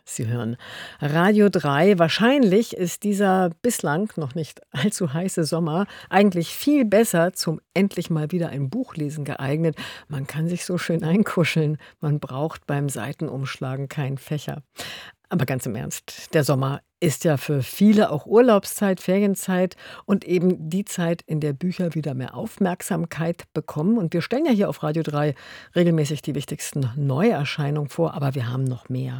Sie hören Radio 3. Wahrscheinlich ist dieser bislang noch nicht allzu heiße Sommer eigentlich viel besser zum endlich mal wieder ein Buch lesen geeignet. Man kann sich so schön einkuscheln. Man braucht beim Seitenumschlagen keinen Fächer. Aber ganz im Ernst, der Sommer ist ja für viele auch Urlaubszeit, Ferienzeit und eben die Zeit, in der Bücher wieder mehr Aufmerksamkeit bekommen. Und wir stellen ja hier auf Radio 3 regelmäßig die wichtigsten Neuerscheinungen vor, aber wir haben noch mehr.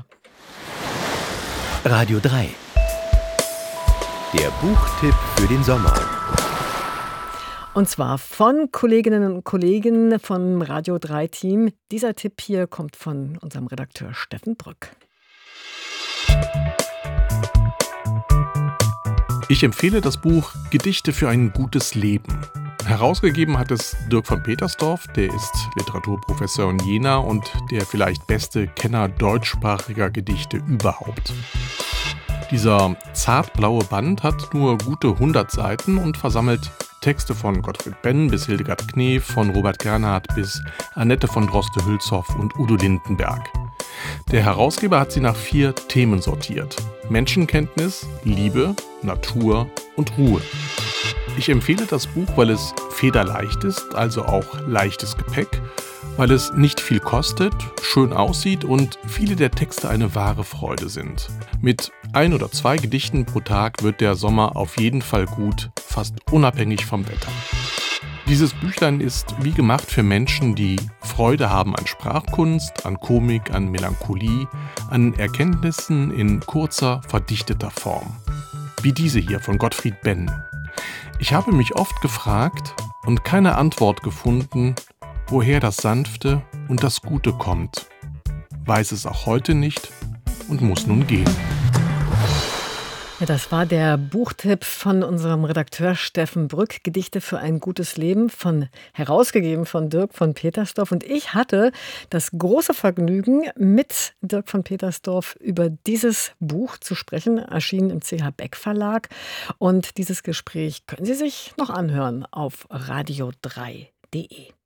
Radio 3. Der Buchtipp für den Sommer. Und zwar von Kolleginnen und Kollegen vom Radio 3 Team. Dieser Tipp hier kommt von unserem Redakteur Steffen Brück. Ich empfehle das Buch Gedichte für ein gutes Leben. Herausgegeben hat es Dirk von Petersdorf, der ist Literaturprofessor in Jena und der vielleicht beste Kenner deutschsprachiger Gedichte überhaupt. Dieser zartblaue Band hat nur gute 100 Seiten und versammelt Texte von Gottfried Benn bis Hildegard Knef, von Robert Gernhardt bis Annette von Droste-Hülshoff und Udo Lindenberg. Der Herausgeber hat sie nach 4 Themen sortiert: Menschenkenntnis, Liebe, Natur und Ruhe. Ich empfehle das Buch, weil es federleicht ist, also auch leichtes Gepäck, weil es nicht viel kostet, schön aussieht und viele der Texte eine wahre Freude sind. Mit 1 oder 2 Gedichten pro Tag wird der Sommer auf jeden Fall gut, fast unabhängig vom Wetter. Dieses Büchlein ist wie gemacht für Menschen, die Freude haben an Sprachkunst, an Komik, an Melancholie, an Erkenntnissen in kurzer, verdichteter Form. Wie diese hier von Gottfried Benn. Ich habe mich oft gefragt und keine Antwort gefunden, woher das Sanfte und das Gute kommt. Weiß es auch heute nicht und muss nun gehen. Ja, das war der Buchtipp von unserem Redakteur Steffen Brück, Gedichte für ein gutes Leben, herausgegeben von Dirk von Petersdorf. Und ich hatte das große Vergnügen, mit Dirk von Petersdorf über dieses Buch zu sprechen, erschienen im CH Beck Verlag. Und dieses Gespräch können Sie sich noch anhören auf radio3.de.